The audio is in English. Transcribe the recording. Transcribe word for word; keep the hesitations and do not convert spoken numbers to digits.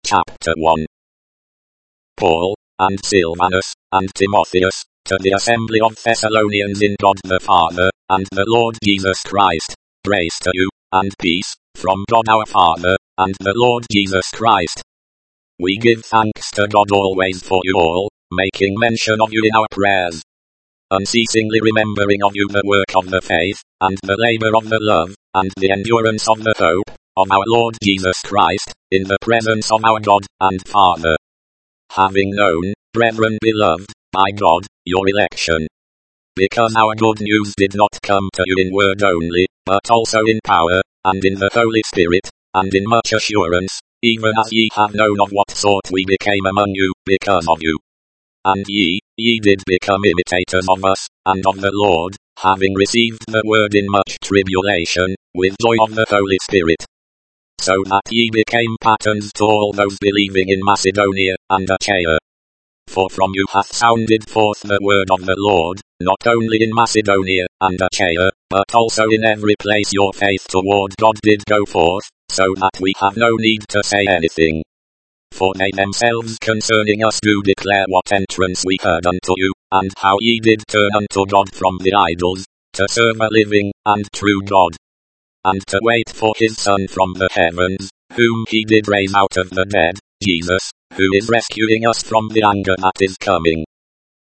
Chapter one. Paul, and Silvanus, and Timotheus, to the assembly of Thessalonians in God the Father, and the Lord Jesus Christ, grace to you, and peace, from God our Father, and the Lord Jesus Christ. We give thanks to God always for you all, making mention of you in our prayers, unceasingly remembering of you the work of the faith, and the labor of the love, and the endurance of the hope, of our Lord Jesus Christ, in the presence of our God and Father. Having known, brethren beloved, by God, your election. Because our good news did not come to you in word only, but also in power, and in the Holy Spirit, and in much assurance, even as ye have known of what sort we became among you, because of you. And ye, ye did become imitators of us, and of the Lord, having received the word in much tribulation, with joy of the Holy Spirit. So that ye became patterns to all those believing in Macedonia and Achaia. For from you hath sounded forth the word of the Lord, not only in Macedonia and Achaia, but also in every place your faith toward God did go forth, so that we have no need to say anything. For they themselves concerning us do declare what entrance we heard unto you, and how ye did turn unto God from the idols, to serve a living and true God, and to wait for his Son from the heavens, whom he did raise out of the dead, Jesus, who is rescuing us from the anger that is coming.